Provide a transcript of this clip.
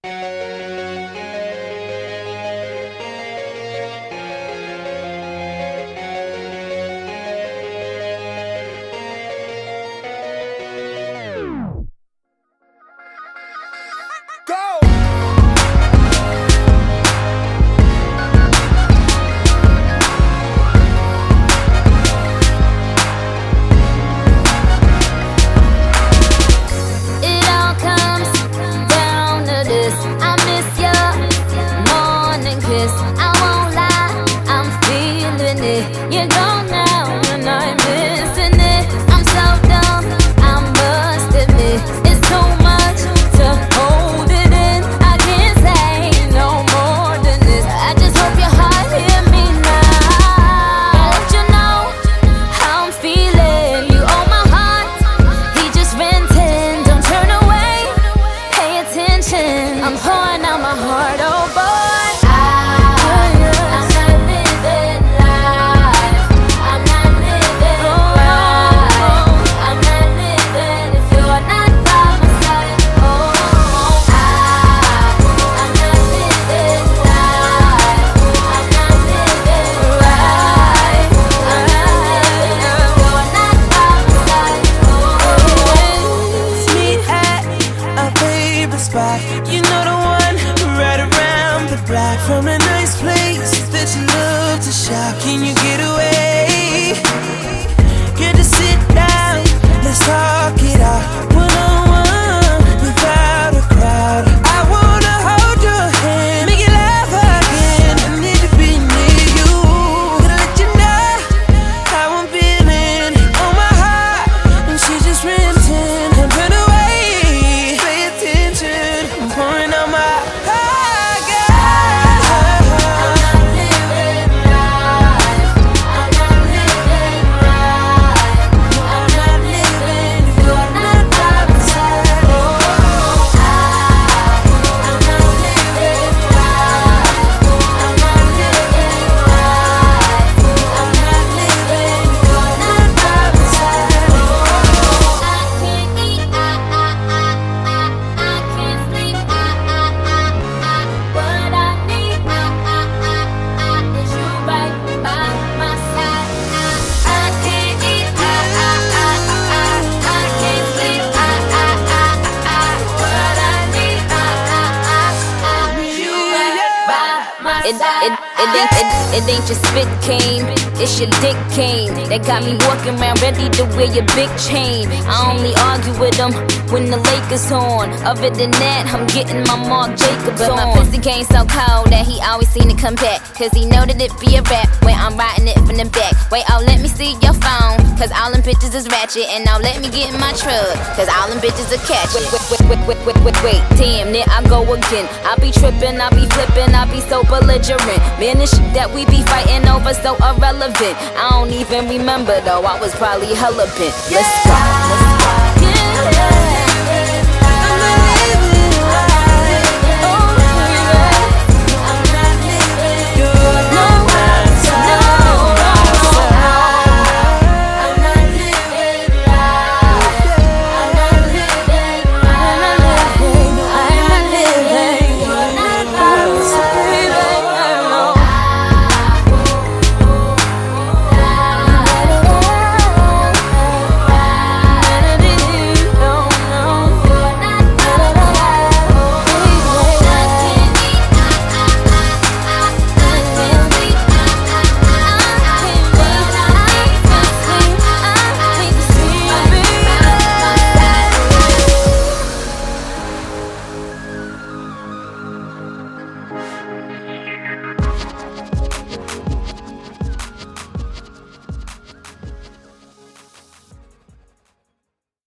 You know the one right around the block, from a nice place that you love to shop. Can you get away? Get to sit down, let's talk it out, one-on-one, without a crowd. I wanna hold your hand, make you laugh again. I need to be near you, gonna let you know how I'm feeling on my heart. And she's just renting, don't turn away, pay attention, I'm pouring out my heart, girl. I'm not living life, I'm not living right, I'm not living if you're not by my side. I'm not living life, I'm not living right, I'm not living if you're not by my side. I can't eat, I can't sleep, what I need is you right by my side. I can't eat, I can't sleep, what I need is you right by my side. It ain't your spit cane, it's your dick cane that got me walking around ready to wear your big chain. I only argue with them when the Lakers on. Other than that, I'm getting my Marc Jacobs on. But my pussy game so cold that he always seem to come back, cause he know that it be a rap when I'm riding it from the back. Wait, oh, let me see your phone, cause all them bitches is ratchet. And now let me get in my truck, cause all them bitches are catch. Wait, damn, there I go again. I be tripping, I be flipping, I be so belligerent. Man, this shit that we be fighting over so irrelevant. I don't even remember though, I was probably hella bent. Let's go.